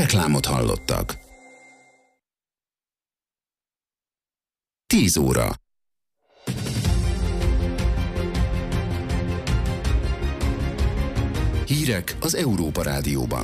Reklámot hallottak. 10 óra. Hírek az Európa Rádióban.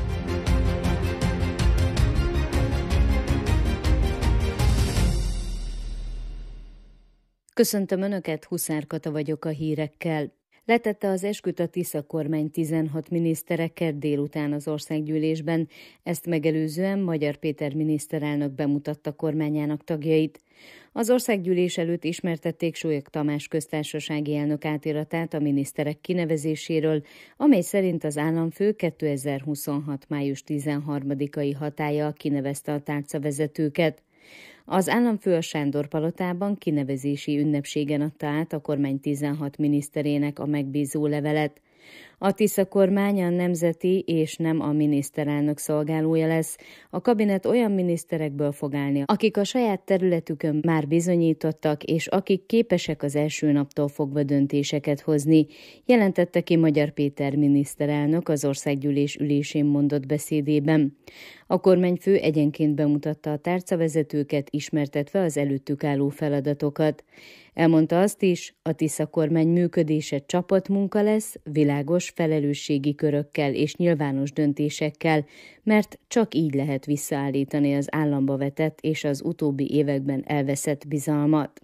Köszöntöm Önöket, Huszár Kata vagyok a hírekkel. Letette az esküt a Tisza kormány 16 minisztere kedd délután az országgyűlésben, ezt megelőzően Magyar Péter miniszterelnök bemutatta kormányának tagjait. Az országgyűlés előtt ismertették Sólyog Tamás köztársasági elnök átiratát a miniszterek kinevezéséről, amely szerint az államfő 2026. május 13-ai hatállyal kinevezte a tárcavezetőket. Az államfő a Sándor-palotában kinevezési ünnepségen adta át a kormány 16 miniszterének a megbízó levelet. A Tisza kormány a nemzeti és nem a miniszterelnök szolgálója lesz. A kabinet olyan miniszterekből fog állni, akik a saját területükön már bizonyítottak, és akik képesek az első naptól fogva döntéseket hozni, jelentette ki Magyar Péter miniszterelnök az országgyűlés ülésén mondott beszédében. A kormányfő egyenként bemutatta a tárcavezetőket, ismertetve az előttük álló feladatokat. Elmondta azt is, a Tisza kormány működése csapatmunka lesz, világos felelősségi körökkel és nyilvános döntésekkel, mert csak így lehet visszaállítani az államba vetett és az utóbbi években elveszett bizalmat.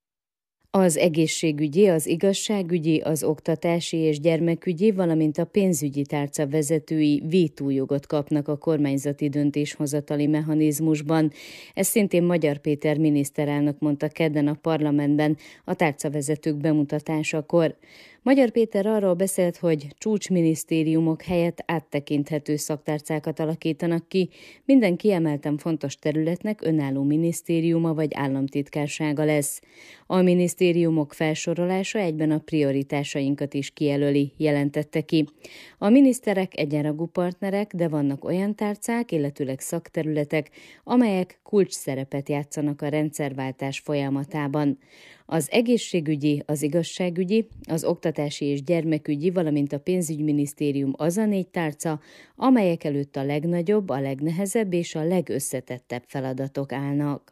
Az egészségügyi, az igazságügyi, az oktatási és gyermekügyi, valamint a pénzügyi tárca vezetői vétójogot kapnak a kormányzati döntéshozatali mechanizmusban. Ez szintén Magyar Péter miniszterelnök mondta kedden a parlamentben a tárcavezetők bemutatásakor. Magyar Péter arról beszélt, hogy csúcsminisztériumok helyett áttekinthető szaktárcákat alakítanak ki, minden kiemelten fontos területnek önálló minisztériuma vagy államtitkársága lesz. A minisztériumok felsorolása egyben a prioritásainkat is kijelöli, jelentette ki. A miniszterek egyenrangú partnerek, de vannak olyan tárcák, illetőleg szakterületek, amelyek kulcs szerepet játszanak a rendszerváltás folyamatában. Az egészségügyi, az igazságügyi, az oktatási és gyermekügyi, valamint a pénzügyminisztérium az a 4 tárca, amelyek előtt a legnagyobb, a legnehezebb és a legösszetettebb feladatok állnak.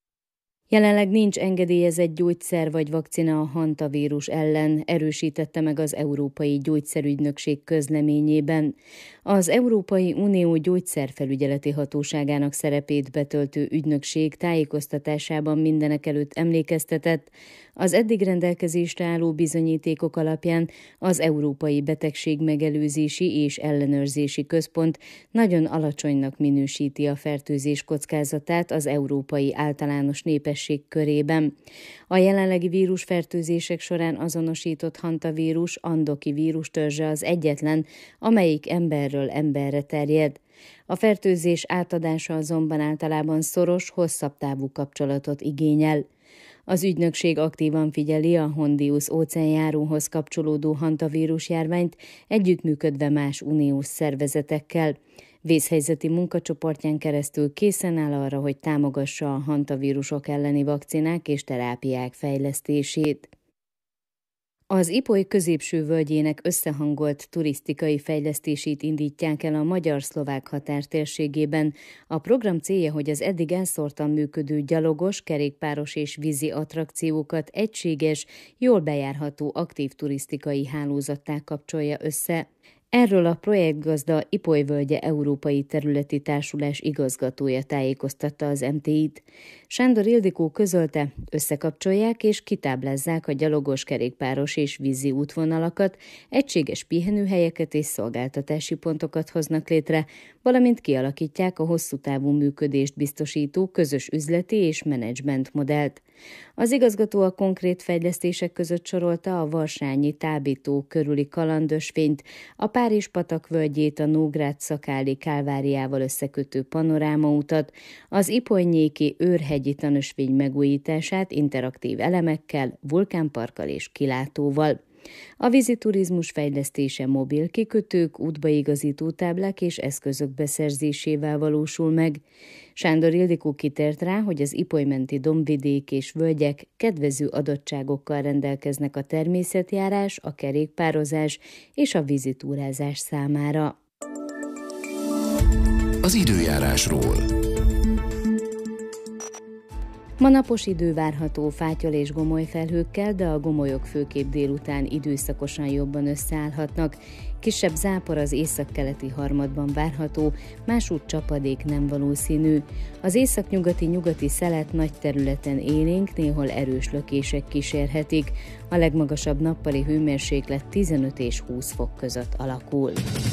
Jelenleg nincs engedélyezett gyógyszer vagy vakcina a hantavírus ellen, erősítette meg az Európai Gyógyszerügynökség közleményében. Az Európai Unió gyógyszerfelügyeleti hatóságának szerepét betöltő ügynökség tájékoztatásában mindenekelőtt emlékeztetett, az eddig rendelkezésre álló bizonyítékok alapján az Európai Betegségmegelőzési és Ellenőrzési Központ nagyon alacsonynak minősíti a fertőzés kockázatát az európai általános népesség körében. A jelenlegi vírusfertőzések során azonosított hantavírus andoki vírustörzse az egyetlen, amelyik emberről emberre terjed. A fertőzés átadása azonban általában szoros, hosszabb távú kapcsolatot igényel. Az ügynökség aktívan figyeli a Hondius óceánjáróhoz kapcsolódó hantavírus járványt, együttműködve más uniós szervezetekkel. Vészhelyzeti munkacsoportján keresztül készen áll arra, hogy támogassa a hantavírusok elleni vakcinák és terápiák fejlesztését. Az Ipoly középső völgyének összehangolt turisztikai fejlesztését indítják el a magyar-szlovák határtérségében. A program célja, hogy az eddig elszórtan működő gyalogos, kerékpáros és vízi attrakciókat egységes, jól bejárható aktív turisztikai hálózattá kapcsolja össze. Erről a projektgazda Ipoly völgye Európai Területi Társulás igazgatója tájékoztatta az MTI-t. Sándor Ildikó közölte, összekapcsolják és kitáblázzák a gyalogos, kerékpáros és vízi útvonalakat, egységes pihenőhelyeket és szolgáltatási pontokat hoznak létre, valamint kialakítják a hosszú távú működést biztosító közös üzleti és menedzsment modellt. Az igazgató a konkrét fejlesztések között sorolta a Varsányi Tábító körüli kalandösvényt, a Párizs-patak völgyét a Nógrád-Szakáli Kálváriával összekötő panorámautat, az Ipolynyéki őrhegyi tanösvény megújítását interaktív elemekkel, vulkánparkkal és kilátóval. A víziturizmus fejlesztése mobil kikötők, útbaigazító táblák és eszközök beszerzésével valósul meg. Sándor Ildikó kitért rá, hogy az ipolymenti dombvidék és völgyek kedvező adottságokkal rendelkeznek a természetjárás, a kerékpározás és a vízitúrázás számára. az időjárásról. Ma napos idő várható fátyol és gomoly felhőkkel, de a gomolyok főképp délután időszakosan jobban összeállhatnak. Kisebb zápor az északkeleti harmadban várható, másút csapadék nem valószínű. Az északnyugati szelet nagy területen élénk, néhol erős lökések kísérhetik. A legmagasabb nappali hőmérséklet 15 és 20 fok között alakul.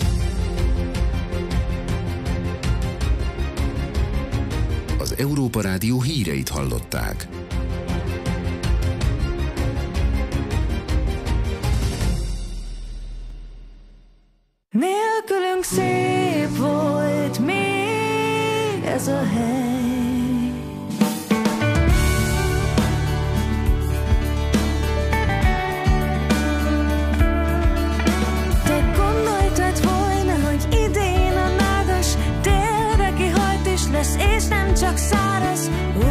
Az Európa Rádió híreit hallották. Nélkülünk szép volt még ez a hely. Te gondoltad volna, hogy idén a nádas térre kihalt is lesz, és nem csak száraz.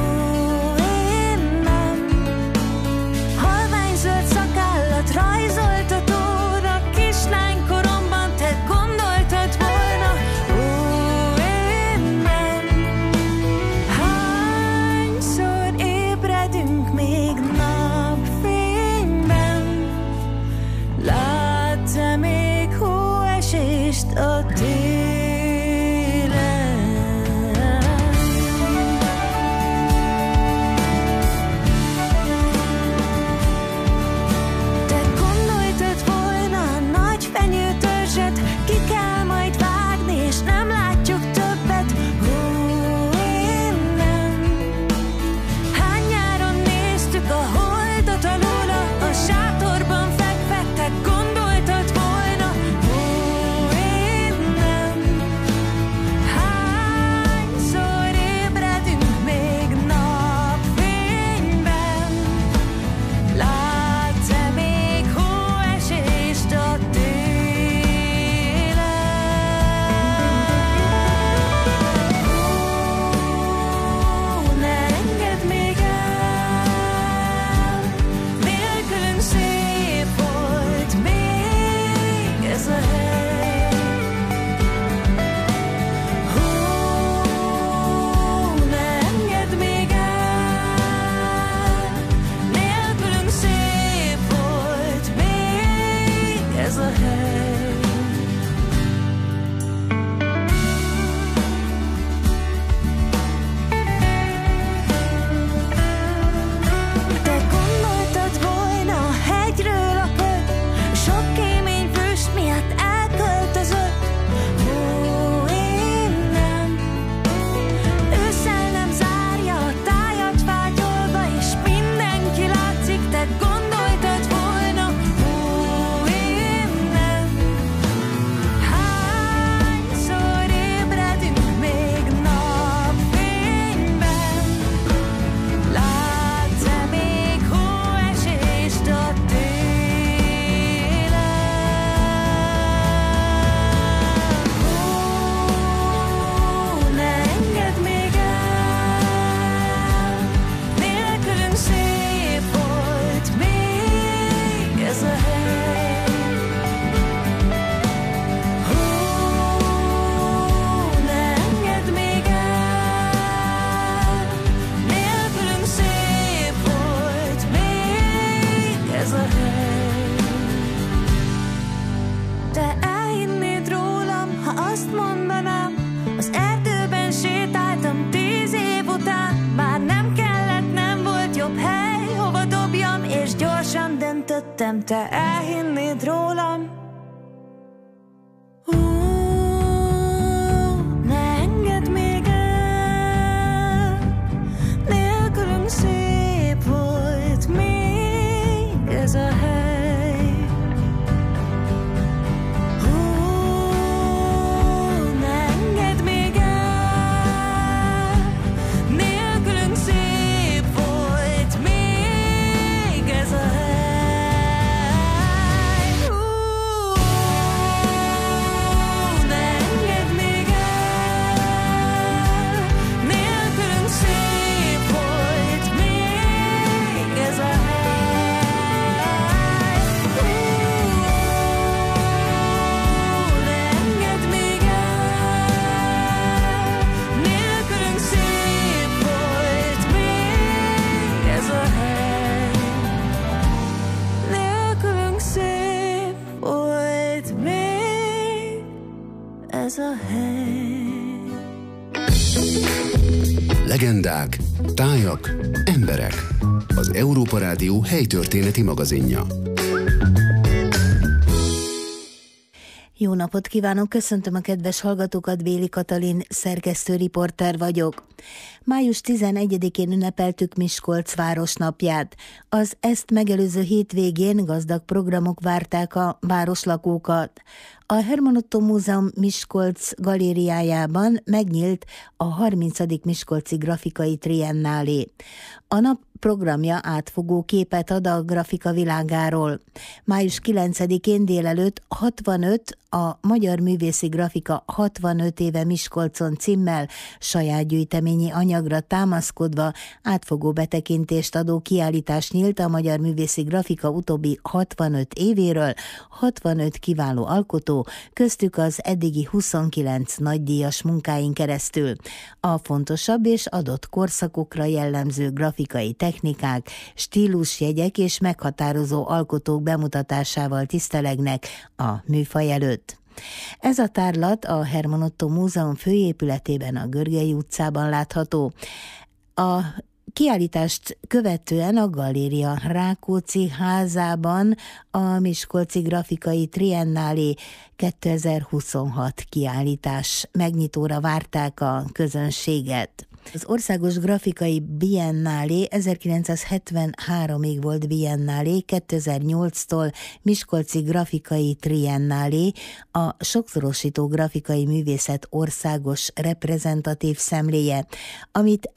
Én nem. Halványzöld szakállat rajzolt a tóra kislánykoromban, te gondoltad volna, én nem. Hányszor ébredünk még napfényben, látsz-e még hóesést a télen? Te gondoltad volna a nagy fenyőtörzset, ki kell majd vágni, és nem látjuk többet. Én nem. Hány nyáron néztük a holdot alóla, a sátorban fekve, te gondoltad volna, én nem. Hányszor ébredünk még napfényben, látsz-e még hóesést a télen? Ne engedd még el, nélkülünk szép volt még ez a hely. Ne engedd még el, nélkülünk szép volt még ez a hely. Te gondoltad volna a hegyről a köd, sok kémény füst miatt elköltözött. Én nem. Ősszel nem zárja a tájat fátyolva, és mindenki látszik, te gondoltad volna, én nem. Hányszor ébredünk még napfényben, látsz-e még hóesést a télen? Ne engedd még el, nélkülünk szép volt még ez a hely. Ne engedd még el, nélkülünk szép volt még ez a hely. Te elhinnéd rólam, ha azt mondanám, az erdőben sétáltam 10 év után, már nem kellett, nem volt jobb hely, hova dobjam, és gyorsan döntöttem, te elhinnéd rólam. Ne engedd még el, nélkülünk szép volt még ez a hely. Ne engedd még el, nélkülünk szép volt még ez a hely. a hely. Legendák, tájak, emberek. Az Európa Rádió helytörténeti magazinja. Jó napot kívánok, köszöntöm a kedves hallgatókat, Béli Katalin, szerkesztő-riporter vagyok. Május 11-én ünnepeltük Miskolc városnapját. Az ezt megelőző hétvégén gazdag programok várták a városlakókat. A Herman Ottó Múzeum Miskolc galériájában megnyílt a 30. Miskolci grafikai triennálé. A nap programja átfogó képet ad a grafika világáról. Május 9-én délelőtt 65 a Magyar Művészi Grafika 65 éve Miskolcon címmel saját gyűjteményi anyagra támaszkodva átfogó betekintést adó kiállítás nyílt a Magyar Művészi Grafika utóbbi 65 évéről, 65 kiváló alkotó, köztük az eddigi 29 nagydíjas munkáin keresztül. A fontosabb és adott korszakokra jellemző grafikai technikák, stílusjegyek és meghatározó alkotók bemutatásával tisztelegnek a műfaj előtt. Ez a tárlat a Herman Ottó Múzeum főépületében, a Görgei utcában látható. A kiállítást követően a galéria Rákóczi házában a Miskolci Grafikai Triennálé 2026 kiállítás megnyitóra várták a közönséget. Az Országos Grafikai Biennálé 1973-ig volt biennálé, 2008-tól Miskolci Grafikai Triennálé, a sokszorosító grafikai művészet országos reprezentatív szemléje, amit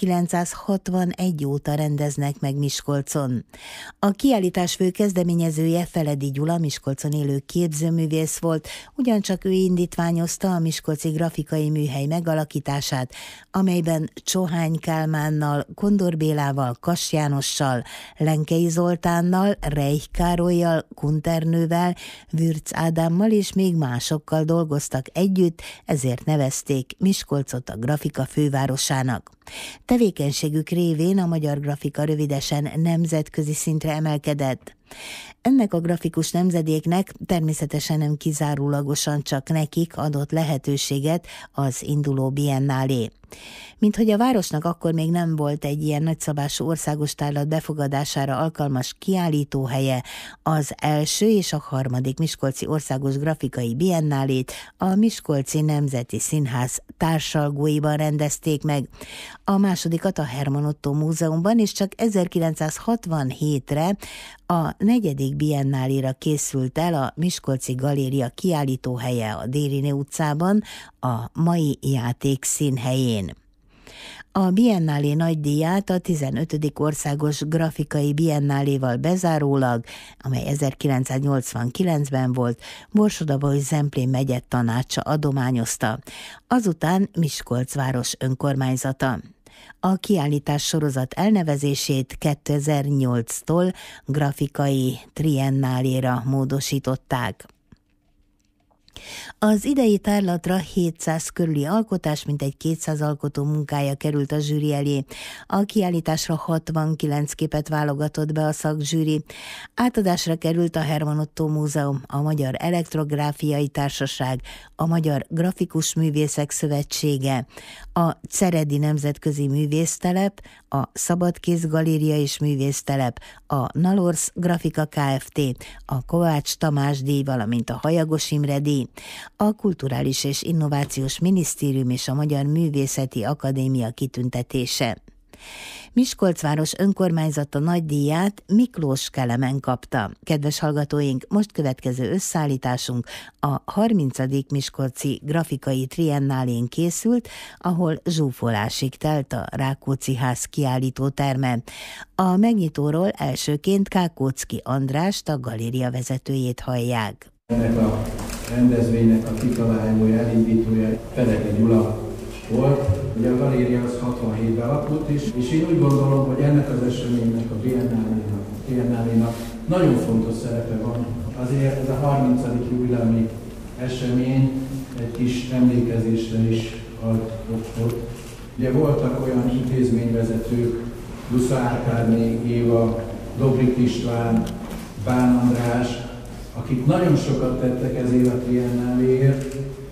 1961 óta rendeznek meg Miskolcon. A kiállítás fő kezdeményezője Feledi Gyula, Miskolcon élő képzőművész volt, ugyancsak ő indítványozta a Miskolci Grafikai Műhely megalakítását, amelyben Csohány Kálmánnal, Kondor Bélával, Kass Jánossal, Lenkei Zoltánnal, Reich Károllyal, Kunternővel, Würz Ádámmal és még másokkal dolgoztak együtt, ezért nevezték Miskolcot a grafika fővárosának. Tevékenységük révén a magyar grafika rövidesen nemzetközi szintre emelkedett. Ennek a grafikus nemzedéknek természetesen nem kizárólagosan csak nekik adott lehetőséget az induló biennálé. Minthogy a városnak akkor még nem volt egy ilyen nagyszabású országos tárlat befogadására alkalmas kiállítóhelye, az első és a harmadik Miskolci Országos Grafikai Biennálét a Miskolci Nemzeti Színház társalgóiban rendezték meg. A másodikat a Herman Ottó Múzeumban, és csak 1967-re a negyedik biennáléra készült el a Miskolci Galéria kiállítóhelye a Dériné utcában, a mai játékszín helyén. A biennálé nagydíját a 15. Országos Grafikai Biennáléval bezárólag, amely 1989-ben volt, Borsod-Abaúj Zemplén megye tanácsa adományozta, azután Miskolc város önkormányzata. A kiállítás sorozat elnevezését 2008-tól grafikai triennáléra módosították. Az idei tárlatra 700 körüli alkotás, mintegy 200 alkotó munkája került a zsűri elé. A kiállításra 69 képet válogatott be a szakzsűri. Átadásra került a Herman Ottó Múzeum, a Magyar Elektrográfiai Társaság, a Magyar Grafikus Művészek Szövetsége, a Ceredi Nemzetközi Művésztelep, a Szabadkéz Galéria és Művésztelep, a Nalorsz Grafika Kft., a Kovács Tamás díj, valamint a Hajagos Imre díj, a Kulturális és Innovációs Minisztérium és a Magyar Művészeti Akadémia kitüntetése. Miskolc város önkormányzata nagydíját Miklós Kelemen kapta. Kedves hallgatóink, most következő összeállításunk a 30. Miskolci Grafikai Triennálén készült, ahol zsúfolásig telt a Rákóczi ház kiállítóterme. A megnyitóról elsőként Kákóczky Andrást, a galéria vezetőjét hallják. Ennek a rendezvénynek a kitalálója, elindítója Feledi Gyula volt. Ugye a galéria az 67-ben alakult is, és én úgy gondolom, hogy ennek az eseménynek, a biennálénak nagyon fontos szerepe van. Azért ez a 30. jubileumi esemény egy kis emlékezésre is ad okot. Ugye voltak olyan intézményvezetők, Dusza Árkádné Éva, Dobrik István, Bán András, akik nagyon sokat tettek ezért a triennáléért,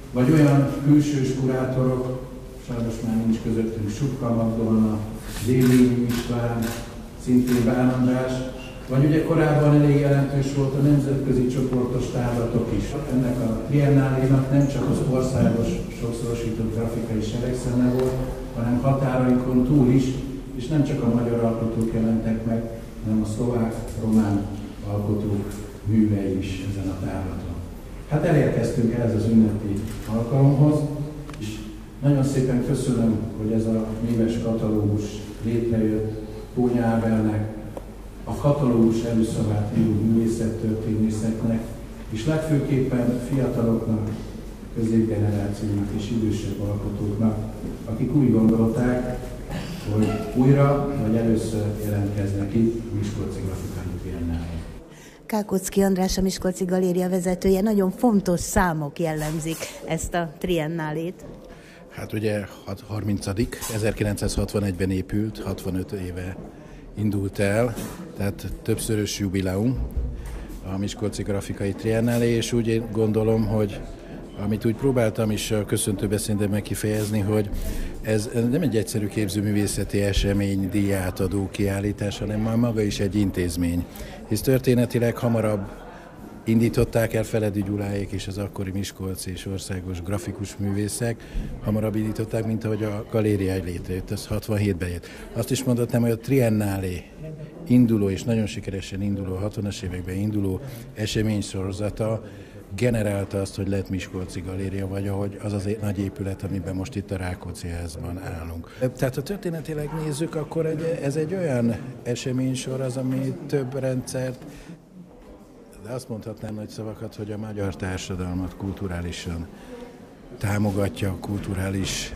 vagy olyan külsős kurátorok, sajnos már nincs közöttünk Subka Magdolna, Déli István, szintén Bán András, vagy ugye korábban elég jelentős volt a nemzetközi csoportos távlatok is. Ennek a triennálénak nem csak az országos sokszorosított grafikai seregszeme volt, hanem határainkon túl is, és nem csak a magyar alkotók jelentek meg, hanem a szlovák, román alkotók művei is ezen a távlaton. Hát elérkeztünk ehhez az ünnepi alkalomhoz, és nagyon szépen köszönöm, hogy ez a műves katalógus létrejött Kónya Ábelnek, a katalógus előszavát író művészettörténészeknek, és legfőképpen fiataloknak, középgenerációnak és idősebb alkotóknak, akik úgy gondolták, hogy újra vagy először jelentkeznek itt a Miskolci Grafikai Triennálén. Kákocki András, a Miskolci Galéria vezetője, nagyon fontos számok jellemzik ezt a triennálét. Hát ugye 30. 1961-ben épült, 65 éve indult el, tehát többszörös jubileum a Miskolci Grafikai Triennálé, és úgy gondolom, hogy amit úgy próbáltam is a köszöntőbeszédemben kifejezni, hogy ez nem egy egyszerű képzőművészeti esemény, díjátadó kiállítás, hanem már maga is egy intézmény. Hisz történetileg hamarabb indították el Feledi Gyuláék és az akkori miskolci és országos grafikus művészek, hamarabb indították, mint ahogy a galéria létrejött, ez 67-ben jött. Azt is mondhatnám, hogy a Triennálé induló és nagyon sikeresen induló, 60-as években induló eseménysorozata generálta azt, hogy lett Miskolci Galéria, vagy ahogy az az nagy épület, amiben most itt a Rákóczi házban állunk. Tehát ha történetileg nézzük, akkor ez egy olyan eseménysor, az, ami több rendszert, de azt mondhatnám nagy szavakat, hogy a magyar társadalmat kulturálisan támogatja, kulturális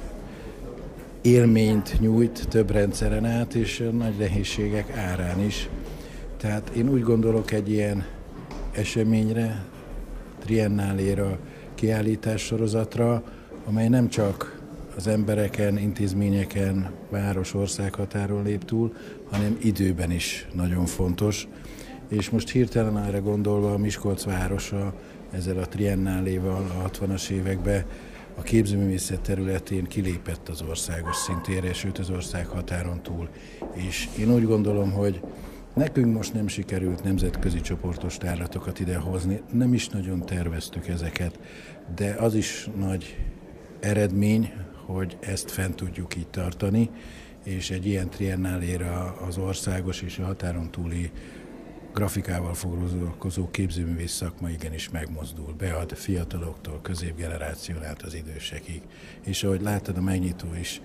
élményt nyújt több rendszeren át, és nagy nehézségek árán is. Tehát én úgy gondolok egy ilyen eseményre, triennáléra, kiállítás sorozatra, amely nem csak az embereken, intézményeken, város, ország határon lép túl, hanem időben is nagyon fontos. És most hirtelen arra gondolva a Miskolc városa ezzel a triennáléval a 60-as években a képzőművészet területén kilépett az országos szintére, sőt az ország határon túl. És én úgy gondolom, hogy nekünk most nem sikerült nemzetközi csoportos tárlatokat idehozni, nem is nagyon terveztük ezeket, de az is nagy eredmény, hogy ezt fent tudjuk így tartani, és egy ilyen triennáléra az országos és a határon túli grafikával foglalkozó képzőművész szakma igenis megmozdul, bead fiataloktól, középgeneráción át az idősekig. És ahogy látod, a megnyitó is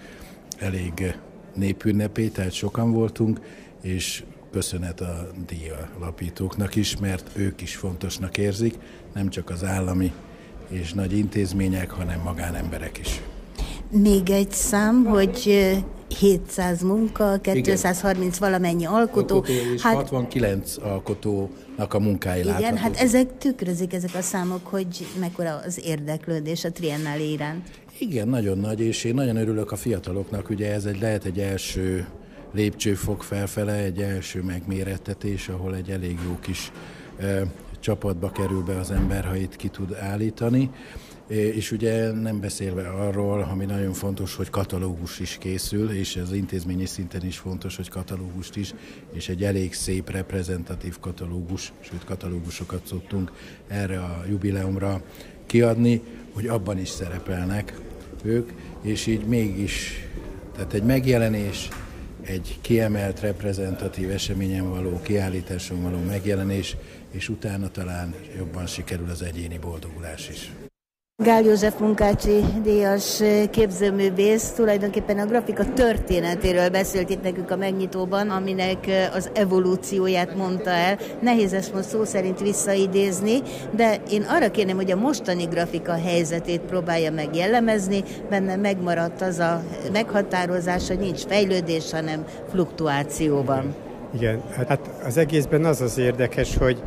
elég népünnepé, tehát sokan voltunk, és köszönet a díjalapítóknak is, mert ők is fontosnak érzik, nem csak az állami és nagy intézmények, hanem magánemberek is. Még egy szám, hogy 700 munka, 230 igen. Valamennyi alkotó és 69 alkotónak a munkái igen, láthatók. Hát ezek tükrözik, ezek a számok, hogy mekkora az érdeklődés a triennálé iránt. Igen, nagyon nagy, és én nagyon örülök a fiataloknak, ugye ez lehet egy első lépcsőfok felfele, egy első megmérettetés, ahol egy elég jó kis csapatba kerül be az ember, ha itt ki tud állítani. És ugye nem beszélve arról, ami nagyon fontos, hogy katalógus is készül, és ez intézményi szinten is fontos, hogy katalógust is, és egy elég szép reprezentatív katalógus, sőt katalógusokat szoktunk erre a jubileumra kiadni, hogy abban is szerepelnek ők, és így mégis, tehát egy megjelenés, egy kiemelt reprezentatív eseményen való, kiállításon való megjelenés, és utána talán jobban sikerül az egyéni boldogulás is. Gál József Munkácsi díjas képzőművész tulajdonképpen a grafika történetéről beszélt itt nekünk a megnyitóban, aminek az evolúcióját mondta el. Nehéz ezt most szó szerint visszaidézni, de én arra kérném, hogy a mostani grafika helyzetét próbálja meg jellemezni, benne megmaradt az a meghatározás, hogy nincs fejlődés, hanem fluktuációban. Igen, hát az egészben az érdekes, hogy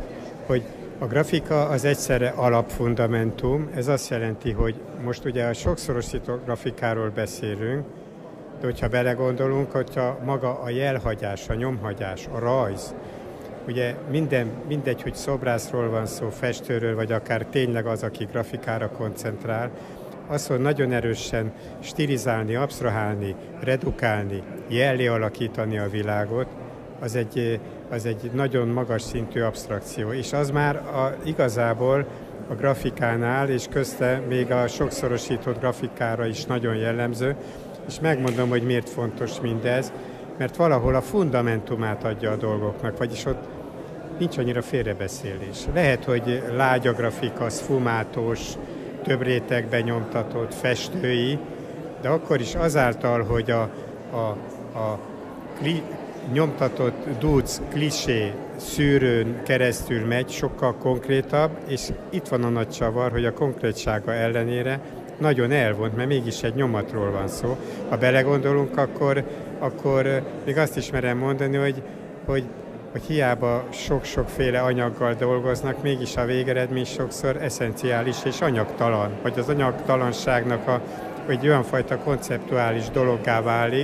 a grafika az egyszerre alapfundamentum, ez azt jelenti, hogy most ugye a sokszorosított grafikáról beszélünk, de hogyha belegondolunk, hogyha maga a jelhagyás, a nyomhagyás, a rajz, ugye mindegy, hogy szobrászról van szó, festőről, vagy akár tényleg az, aki grafikára koncentrál, az, hogy nagyon erősen stilizálni, absztrahálni, redukálni, jellé alakítani a világot, az egy nagyon magas szintű absztrakció, és az már igazából a grafikánál, és közte még a sokszorosított grafikára is nagyon jellemző, és megmondom, hogy miért fontos mindez, mert valahol a fundamentumát adja a dolgoknak, vagyis ott nincs annyira félrebeszélés. Lehet, hogy lágy a grafika, szfumátós, több rétegben nyomtatott, festői, de akkor is azáltal, hogy a nyomtatott duc, klisé szűrőn keresztül megy, sokkal konkrétabb, és itt van a nagy csavar, hogy a konkrétsága ellenére nagyon elvont, mert mégis egy nyomatról van szó. Ha belegondolunk, akkor még azt is merem mondani, hogy hiába sok-sokféle anyaggal dolgoznak, mégis a végeredmény sokszor eszenciális és anyagtalan, vagy az anyagtalanságnak egy olyan fajta konceptuális dologgá válik,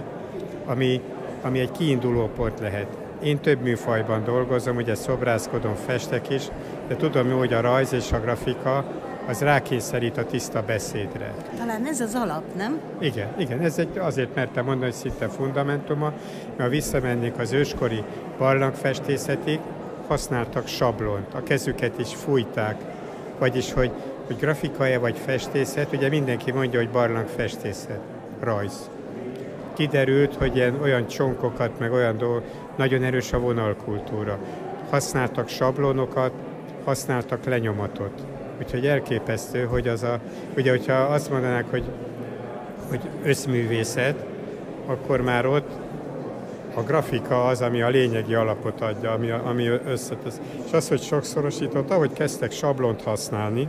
ami egy kiinduló pont lehet. Én több műfajban dolgozom, ugye szobrászkodom, festek is, de tudom, hogy a rajz és a grafika az rákényszerít a tiszta beszédre. Talán ez az alap, nem? Igen, ez azért mertem mondani, hogy szinte fundamentuma, mert ha visszamennék az őskori barlangfestészetig, használtak sablont, a kezüket is fújták, vagyis, hogy grafika-e vagy festészet, ugye mindenki mondja, hogy barlangfestészet, rajz. Kiderült, hogy olyan csonkokat, meg olyan nagyon erős a vonalkultúra. Használtak sablonokat, használtak lenyomatot. Úgyhogy elképesztő, hogy ugye, hogyha azt mondanák, hogy összművészet, akkor már ott a grafika az, ami a lényegi alapot adja, ami összetesz. És az, hogy sokszorosított, ahogy kezdtek sablont használni,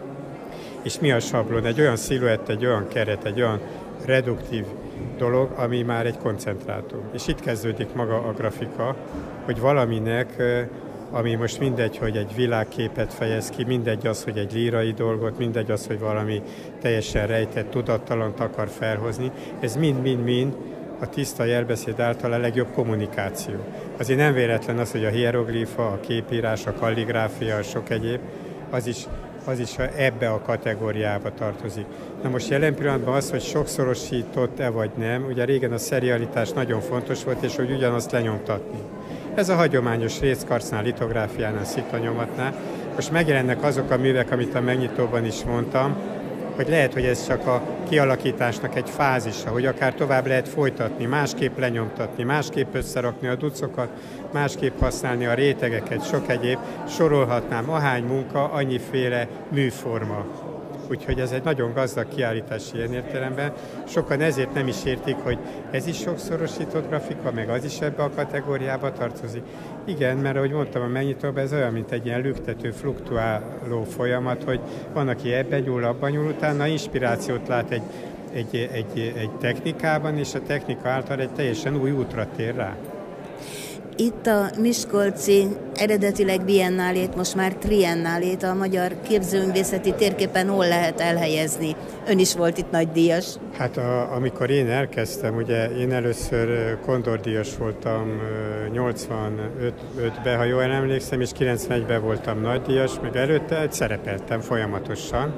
és mi a sablon? Egy olyan sziluett, egy olyan keret, egy olyan reduktív dolog, ami már egy koncentrátum. És itt kezdődik maga a grafika, hogy valaminek, ami most mindegy, hogy egy világképet fejez ki, mindegy az, hogy egy lírai dolgot, mindegy az, hogy valami teljesen rejtett, tudattalant akar felhozni, ez mind-mind-mind a tiszta jelbeszéd által a legjobb kommunikáció. Azért nem véletlen az, hogy a hieroglifa, a képírás, a kalligráfia, a sok egyéb, az is ebbe a kategóriába tartozik. Na most jelen pillanatban az, hogy sokszorosított-e vagy nem, ugye régen a szerialitás nagyon fontos volt, és hogy ugyanazt lenyomtatni. Ez a hagyományos részkarcnál, litográfiánál, szitanyomatnál. Most megjelennek azok a művek, amit a megnyitóban is mondtam, hogy lehet, hogy ez csak a kialakításnak egy fázisa, hogy akár tovább lehet folytatni, másképp lenyomtatni, másképp összerakni a ducokat, másképp használni a rétegeket, sok egyéb, sorolhatnám, ahány munka, annyiféle műforma. Úgyhogy ez egy nagyon gazdag kiállítás ilyen értelemben. Sokan ezért nem is értik, hogy ez is sokszorosított grafika, meg az is ebbe a kategóriába tartozik. Igen, mert ahogy mondtam, a megnyitóban ez olyan, mint egy ilyen lüktető, fluktuáló folyamat, hogy van, aki ebben nyúl, abban nyúl, utána inspirációt lát egy technikában, és a technika által egy teljesen új útra tér rá. Itt a miskolci eredetileg biennálét, most már triennálét a magyar képzőművészeti térképen hol lehet elhelyezni? Ön is volt itt nagydíjas. Hát amikor én elkezdtem, ugye én először kondordíjas voltam 85-ben, ha jól emlékszem, és 91-ben voltam nagydíjas, meg előtte szerepeltem folyamatosan.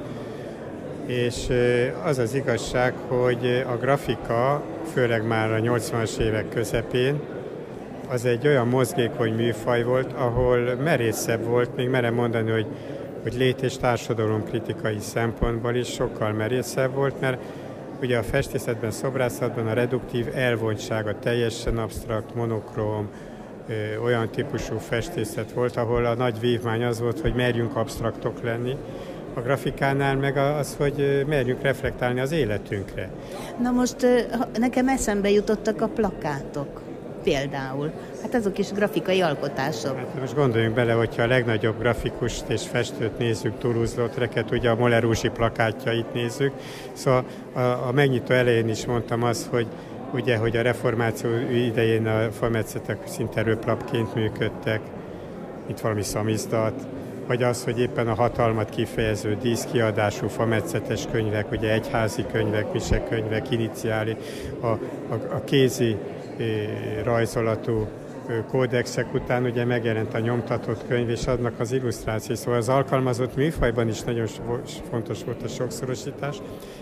És az az igazság, hogy a grafika, főleg már a 80-as évek közepén, az egy olyan mozgékony műfaj volt, ahol merészebb volt, még merem mondani, hogy lét- és társadalomkritikai szempontból is sokkal merészebb volt, mert ugye a festészetben, szobrászatban a reduktív elvontsága teljesen absztrakt, monokróm, olyan típusú festészet volt, ahol a nagy vívmány az volt, hogy merjünk absztraktok lenni. A grafikánál meg az, hogy merjünk reflektálni az életünkre. Na most nekem eszembe jutottak a plakátok. Például. Hát azok is grafikai alkotások. Hát most gondoljunk bele, hogyha a legnagyobb grafikust és festőt nézzük, Toulouse-Lautrecet, ugye a Moulin Rouge-i plakátjait nézzük. Szóval a megnyitó elején is mondtam azt, hogy a reformáció idején a fametszetek szinte röplapként működtek, itt valami szamizdat, vagy az, hogy éppen a hatalmat kifejező díszkiadású fametszetes könyvek, ugye egyházi könyvek, misekönyvek, iniciáli, a kézi rajzolatú kódexek után ugye megjelent a nyomtatott könyv, és adnak az illusztráció. Szóval az alkalmazott műfajban is nagyon fontos volt a sokszorosítás,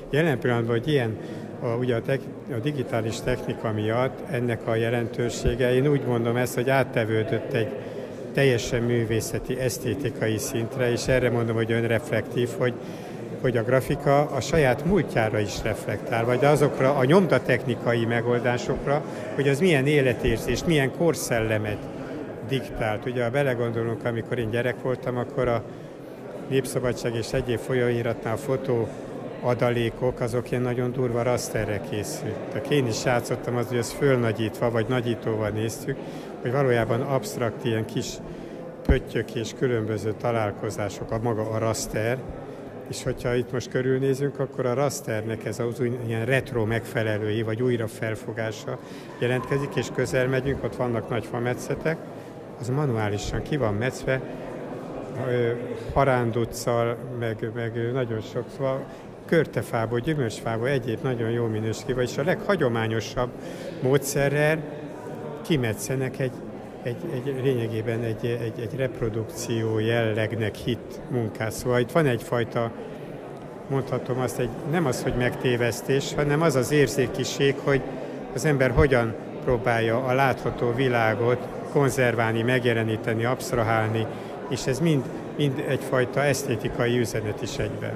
Jelen pillanatban, hogy ilyen ugye a digitális technika miatt ennek a jelentősége, én úgy mondom ezt, hogy áttevődött egy teljesen művészeti, esztétikai szintre, és erre mondom, hogy önreflektív, hogy a grafika a saját múltjára is reflektál, vagy azokra a nyomtatechnikai megoldásokra, hogy az milyen életérzést, milyen korszellemet diktált. Ugye, ha belegondolunk, amikor én gyerek voltam, akkor a Népszabadság és egyéb folyóiratnál fotó adalékok, azok ilyen nagyon durva rasterre készültek. Én is játszottam az, hogy ezt fölnagyítva vagy nagyítóval néztük, hogy valójában absztrakt ilyen kis pöttyök és különböző találkozások, a maga a raster, és hogyha itt most körülnézünk, akkor a rasternek ez az ilyen retro megfelelői, vagy újra felfogása jelentkezik, és közel megyünk, ott vannak nagy fametszetek, az manuálisan ki van metszve, haránduccal, meg nagyon sok, szóval körtefából, gyümölcsfából, egyéb nagyon jó minőségű, vagyis a leghagyományosabb módszerrel kimetszenek lényegében egy reprodukció jellegnek hit munkát. Szóval itt van egyfajta, mondhatom azt, nem az, hogy megtévesztés, hanem az az érzékiség, hogy az ember hogyan próbálja a látható világot konzerválni, megjeleníteni, absztrahálni, és ez mind egyfajta esztétikai üzenet is egyben.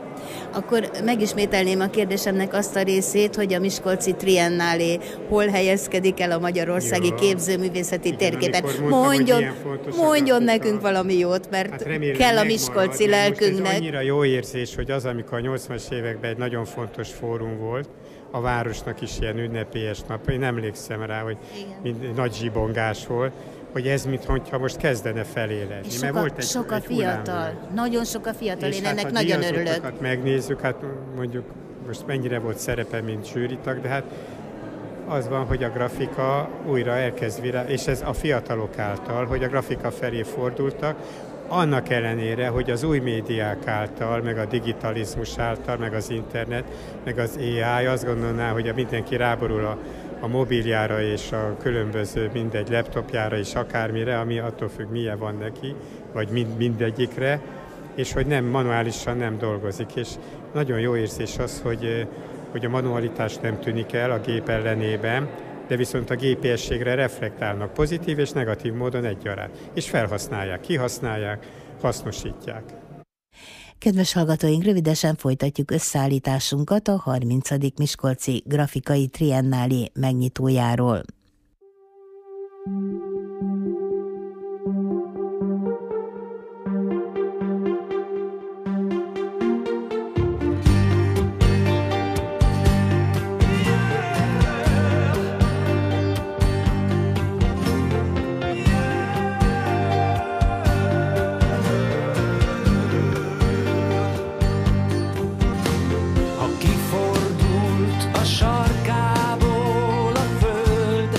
Akkor megismételném a kérdésemnek azt a részét, hogy a Miskolci Triennálé hol helyezkedik el a magyarországi képzőművészeti térképen. Mondjon nekünk valami jót, mert kell a miskolci lelkünknek. Ez annyira jó érzés, hogy az, amikor a 80-as években egy nagyon fontos fórum volt, a városnak is ilyen ünnepélyes nap, én emlékszem rá, hogy nagy zsibongás volt, hogy ez mintha most kezdene feléledni. Sok a fiatal, nagyon sok a fiatal, én ennek nagyon örülök. Megnézzük, hát mondjuk most mennyire volt szerepe, mint zsűritag, de hát az van, hogy a grafika újra elkezd és ez a fiatalok által, hogy a grafika felé fordultak, annak ellenére, hogy az új médiák által, meg a digitalizmus által, meg az internet, meg az AI, azt gondolná, hogy mindenki ráborul a mobiljára és a különböző mindegy laptopjára és akármire, ami attól függ, milyen van neki, vagy mindegyikre, és hogy nem manuálisan nem dolgozik. És nagyon jó érzés az, hogy a manualitás nem tűnik el a gép ellenében, de viszont a gépiességre reflektálnak pozitív és negatív módon egyaránt. És felhasználják, kihasználják, hasznosítják. Kedves hallgatóink, rövidesen folytatjuk összeállításunkat a 30. Miskolci Grafikai Triennálé megnyitójáról. Kifordult a sarkából a föld,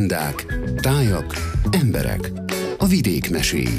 Legendák, tájak, emberek. A vidék meséi.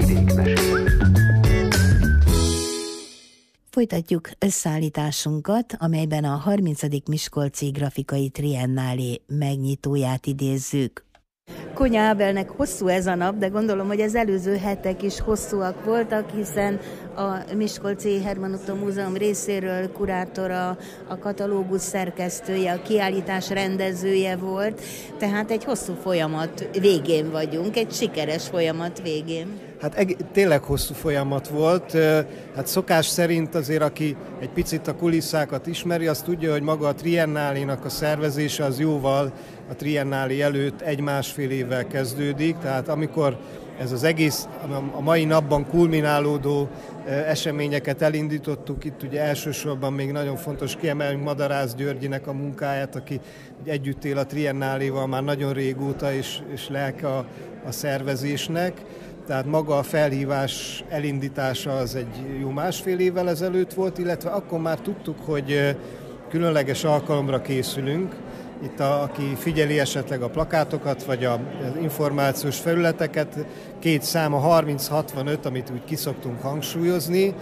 Folytatjuk összeállításunkat, amelyben a 30. Miskolci Grafikai Triennálé megnyitóját idézzük. Kónya Ábelnek hosszú ez a nap, de gondolom, hogy az előző hetek is hosszúak voltak, hiszen a Miskolci Herman Otto Múzeum részéről kurátora, a katalógus szerkesztője, a kiállítás rendezője volt, tehát egy hosszú folyamat végén vagyunk, egy sikeres folyamat végén. Hát tényleg hosszú folyamat volt. Hát szokás szerint azért, aki egy picit a kulisszákat ismeri, az tudja, hogy maga a Triennálénak a szervezése az jóval a Triennálé előtt 1-1,5 évvel kezdődik. Tehát amikor ez az egész a mai napban kulminálódó eseményeket elindítottuk, itt ugye elsősorban még nagyon fontos kiemelni Madarász Györgyinek a munkáját, aki együtt él a Triennáléval már nagyon régóta, és lelke a szervezésnek. Tehát maga a felhívás elindítása az egy jó 1,5 évvel ezelőtt volt, illetve akkor már tudtuk, hogy különleges alkalomra készülünk. Itt aki figyeli esetleg a plakátokat, vagy az információs felületeket, 2 szám, a 30-65, amit úgy kiszoktunk hangsúlyozni.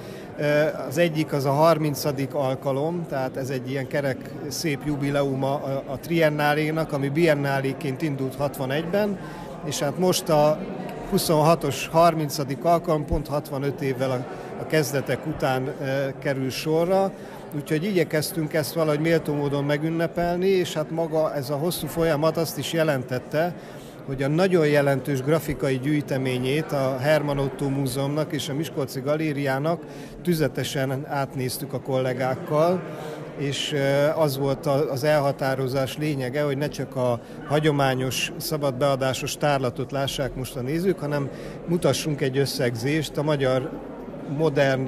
Az egyik az a 30. alkalom, tehát ez egy ilyen kerek, szép jubileuma a Triennálénak, ami biennáléként indult 61-ben, és hát most a 26-os 30. alkalom pont 65 évvel a kezdetek után kerül sorra, úgyhogy igyekeztünk ezt valahogy méltó módon megünnepelni, és hát maga ez a hosszú folyamat azt is jelentette, hogy a nagyon jelentős grafikai gyűjteményét a Herman Otto Múzeumnak és a Miskolci Galériának tüzetesen átnéztük a kollégákkal, és az volt az elhatározás lényege, hogy ne csak a hagyományos szabad beadásos tárlatot lássák most a nézők, hanem mutassunk egy összegzést. A magyar modern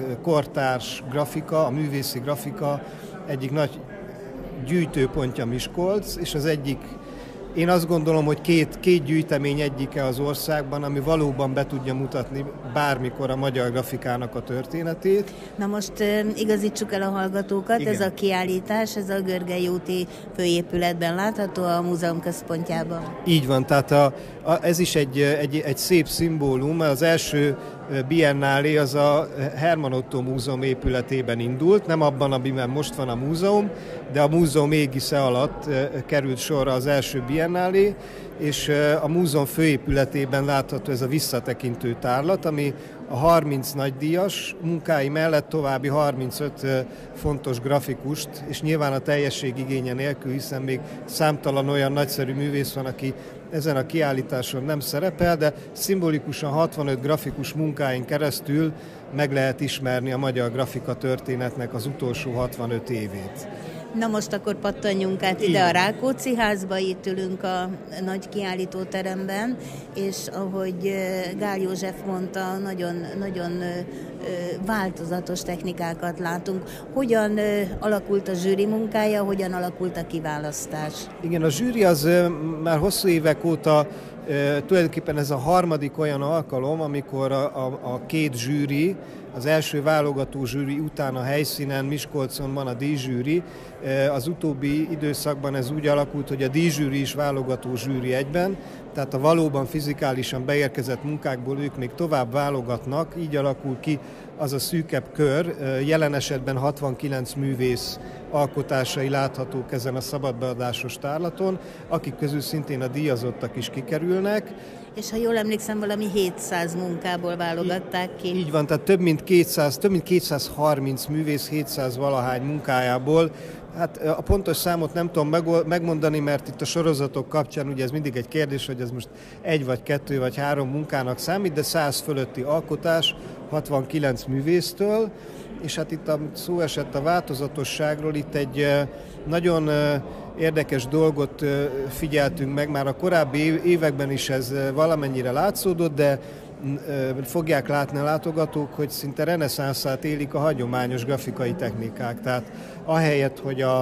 kortárs grafika, a művészi grafika egyik nagy gyűjtőpontja Miskolc, és az egyik, én azt gondolom, hogy két gyűjtemény egyike az országban, ami valóban be tudja mutatni bármikor a magyar grafikának a történetét. Na most igazítsuk el a hallgatókat, igen. Ez a kiállítás, ez a Görgei úti főépületben látható, a múzeum központjában. Így van, tehát ez is egy szép szimbólum, az első biennálé az a Herman Otto Múzeum épületében indult, nem abban, amiben most van a múzeum, de a múzeum égisze alatt került sorra az első biennálé, és a múzeum főépületében látható ez a visszatekintő tárlat, ami a 30 nagydíjas munkái mellett további 35 fontos grafikust, és nyilván a teljesség igénye nélkül, hiszen még számtalan olyan nagyszerű művész van, aki ezen a kiállításon nem szerepel, de szimbolikusan 65 grafikus munkáin keresztül meg lehet ismerni a magyar grafika történetnek az utolsó 65 évét. Na most akkor pattanjunk át ide a Rákóczi házba, itt ülünk a nagy kiállítóteremben, és ahogy Gál József mondta, nagyon változatos technikákat látunk. Hogyan alakult a zsűri munkája, hogyan alakult a kiválasztás? Igen, a zsűri az már hosszú évek óta tulajdonképpen ez a harmadik olyan alkalom, amikor a két zsűri, az első válogató zsűri után a helyszínen, Miskolcon van a díjzsűri. Az utóbbi időszakban ez úgy alakult, hogy a díjzsűri is válogató zsűri egyben, tehát a valóban fizikálisan beérkezett munkákból ők még tovább válogatnak, így alakul ki az a szűkebb kör, jelen esetben 69 művész alkotásai láthatók ezen a szabadbeadásos tárlaton, akik közül szintén a díjazottak is kikerülnek. És ha jól emlékszem, valami 700 munkából válogatták ki. Így van, tehát több mint 230 művész 700 valahány munkájából. Hát a pontos számot nem tudom megmondani, mert itt a sorozatok kapcsán ugye ez mindig egy kérdés, hogy ez most 1 vagy 2 vagy 3 munkának számít, de 100 fölötti alkotás 69 művésztől, és hát itt szó esett a változatosságról, itt egy nagyon érdekes dolgot figyeltünk meg, már a korábbi években is ez valamennyire látszódott, de fogják látni a látogatók, hogy szinte reneszánszát élik a hagyományos grafikai technikák. Tehát ahelyett, hogy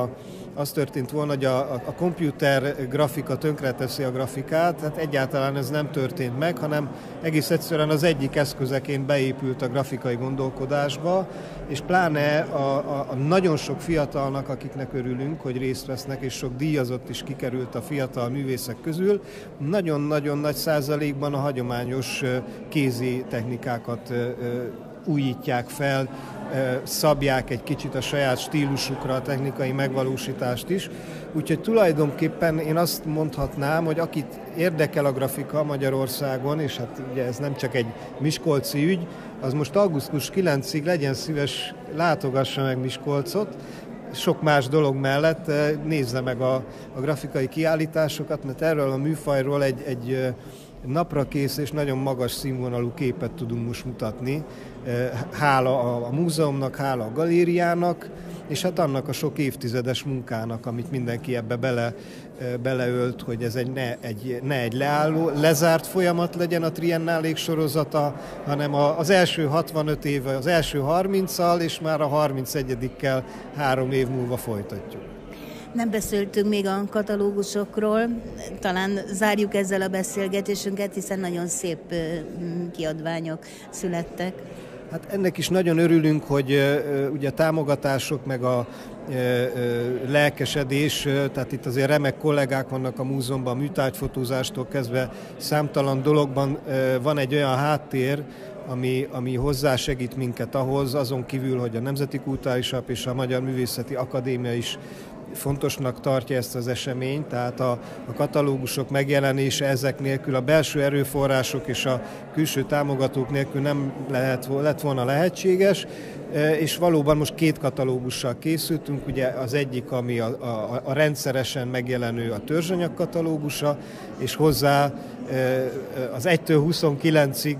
az történt volna, hogy a komputer grafika tönkreteszi a grafikát, tehát egyáltalán ez nem történt meg, hanem egész egyszerűen az egyik eszközeként beépült a grafikai gondolkodásba, és pláne a nagyon sok fiatalnak, akiknek örülünk, hogy részt vesznek, és sok díjazott is kikerült a fiatal művészek közül, nagyon-nagyon nagy százalékban a hagyományos kézi technikákat újítják fel, szabják egy kicsit a saját stílusukra a technikai megvalósítást is. Úgyhogy tulajdonképpen én azt mondhatnám, hogy akit érdekel a grafika Magyarországon, és hát ugye ez nem csak egy miskolci ügy, az most augusztus 9-ig legyen szíves, látogassa meg Miskolcot, sok más dolog mellett nézze meg a grafikai kiállításokat, mert erről a műfajról egy naprakész és nagyon magas színvonalú képet tudunk most mutatni. Hála a múzeumnak, hála a galériának, és hát annak a sok évtizedes munkának, amit mindenki ebbe beleölt, hogy ez ne egy leálló, lezárt folyamat legyen a triennálék sorozata, hanem az első 65 éve, az első 30-al, és már a 31-kel 3 év múlva folytatjuk. Nem beszéltünk még a katalógusokról, talán zárjuk ezzel a beszélgetésünket, hiszen nagyon szép kiadványok születtek. Hát ennek is nagyon örülünk, hogy ugye a támogatások meg a lelkesedés, tehát itt azért remek kollégák vannak a múzeumban, műtárgyfotózástól kezdve számtalan dologban van egy olyan háttér, ami hozzásegít minket ahhoz, azon kívül, hogy a Nemzeti Kulturális Alap és a Magyar Művészeti Akadémia is fontosnak tartja ezt az eseményt, tehát a katalógusok megjelenése ezek nélkül, a belső erőforrások és a külső támogatók nélkül nem lett volna lehetséges, és valóban most 2 katalógussal készültünk, ugye az egyik, ami a rendszeresen megjelenő a törzsanyag katalógusa, és hozzá az 1-től 29-ig